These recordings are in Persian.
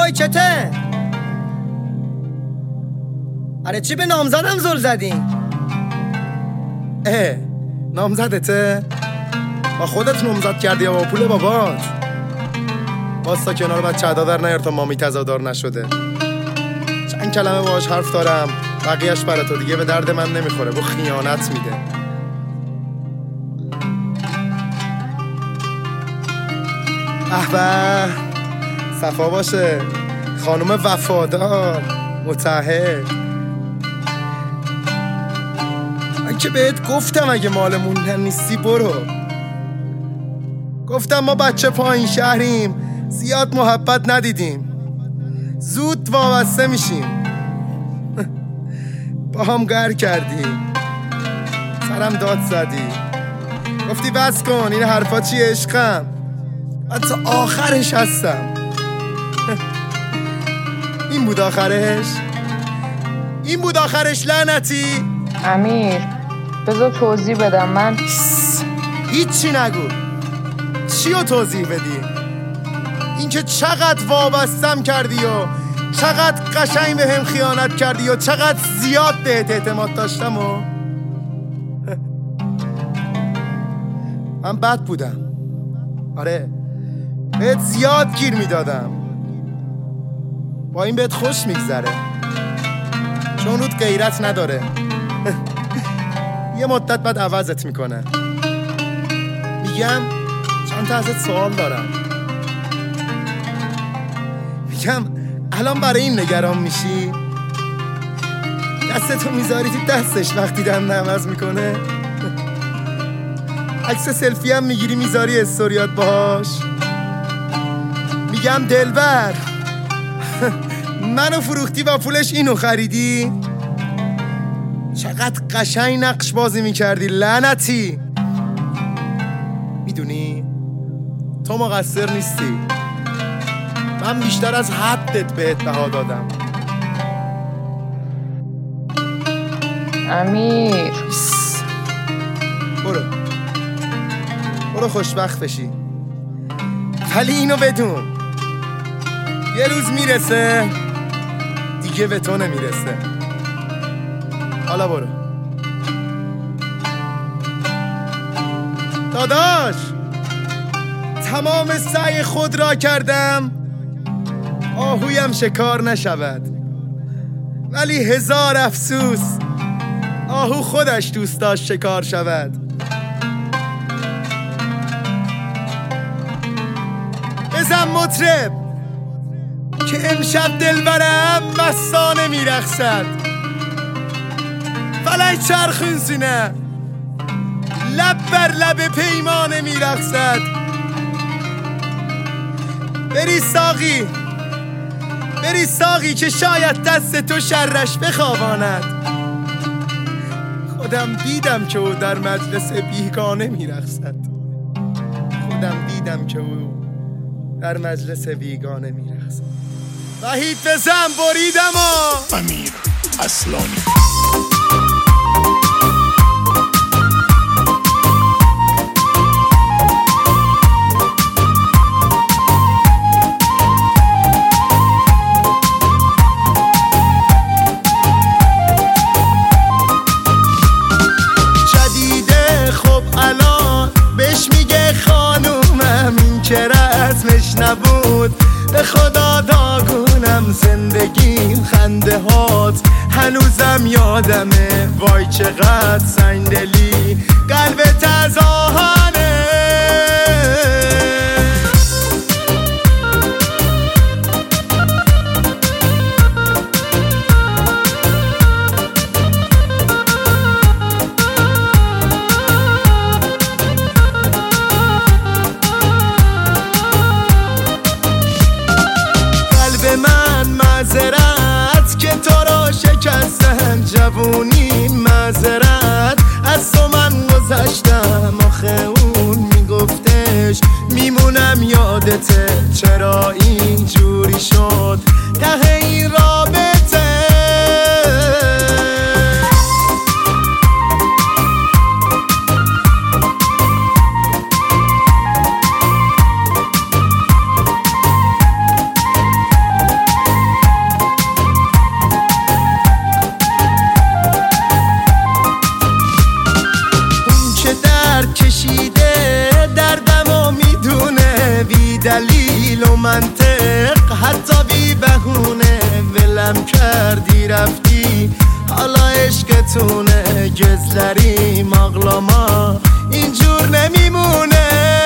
اوی چته؟ آره چی به نامزدم زل زدین؟ نامزدته؟ با خودت نامزد کردی یا با پول بابات؟ واستا کنار بچه عدا در نیار تا مامی تزادار نشده. چند کلمه باهاش حرف دارم، بقیهش برای تو دیگه به درد من نمیخوره، با خیانت میده. به صفا باشه خانوم وفادار متعهد. من که بهت گفتم اگه مالمون نیستی برو. گفتم ما بچه پایین شهریم، زیاد محبت ندیدیم، زود وابسته میشیم. با هم گر کردی، سرم داد زدی، گفتی بس کن این حرفا چیه عشقم، من تا آخرش هستم. این بود آخرش؟ این بود آخرش لعنتی؟ امیر بذار توضیح بدم. من هیچی نگو. چی رو توضیح بدی؟ اینکه چقدر وابستم کردی و چقدر قشنگ به هم خیانت کردی و چقدر زیاد بهت اعتماد داشتم و من بد بودم. آره بهت زیاد گیر میدادم. با این بهت خوش میگذره چون رود غیرت نداره. یه مدت بعد عوضت میکنه. میگم چند تا ازت سوال دارم. میگم الان برای این نگران میشی؟ دستتو میذاری تو دستش وقتی دم عوض میکنه؟ عکس سلفی هم میگیری میذاری استوریات باهاش؟ میگم دلبر منو فروختی و پولش اینو خریدی؟ چقدر قشنگ نقش بازی میکردی لعنتی. میدونی تو مقصر نیستی، من بیشتر از حدت بهت بها دادم. امیر برو خوشبخت بشی. ولی اینو بدون یه روز میرسه دیگه به تو نمیرسه. حالا برو داداش. تمام سعی خود را کردم آهویم شکار نشود، ولی هزار افسوس آهو خودش دوست داشت شکار شود. بزن مطرب که امشب دلبرم مستانه میرقصد. فلک چرخون سینه لب بر لب پیمانه میرقصد. بری ساقی که شاید دست تو شرش بخواباند. خودم دیدم که او در مجلس بیگانه میرقصد. وحید بزن بریدم امیر اصلانی. نبود به خدا داغونم زندگیم خنده هات هنوزم یادمه. وای چقدر سنگدلی قلبت از آهنه. معذرت که تو رو شکستم، جوونی معذرت از تو من گذشتم. آخه اون میگفتش میمونم یادته، چرا اینجوری شد ته این رابطه. دلیل و منطق حتی بی بهونه ولم کردی رفتی حالا عشقتونه گزلری مغلاما اینجور نمیمونه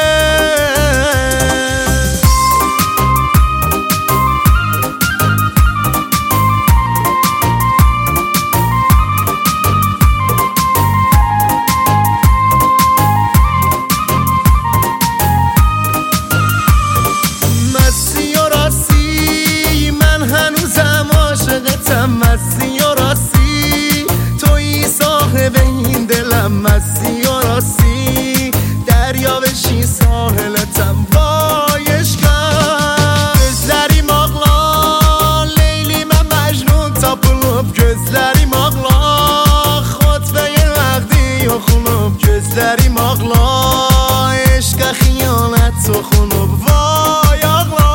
مستی و راستی توی صاحب این دلم مستی و راستی دریا بشی ساحلتم بایش کن gözlerim ağlar Leylime Mecnun tapılıp gözlerim ağlar Xotbeye vəqdi yoxunub gözlerim ağlar Eşqə xiyonət toxunub vay ağlar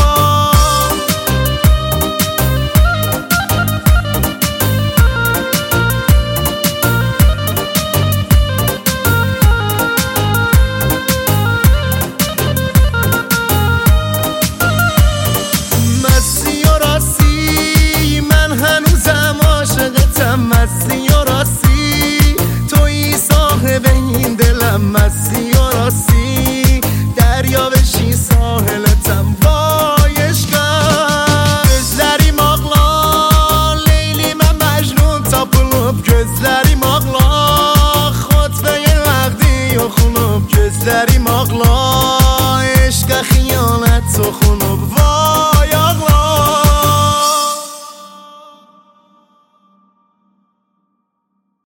مستی و راستی توی صاحب این دلم مستی و راستی دریا بشی ساحلتم بایش کن gözlerim ağlar Leylime Mecnun tapılıp gözlerim ağlar Xotbeye vəqdi yoxunub gözlerim ağlar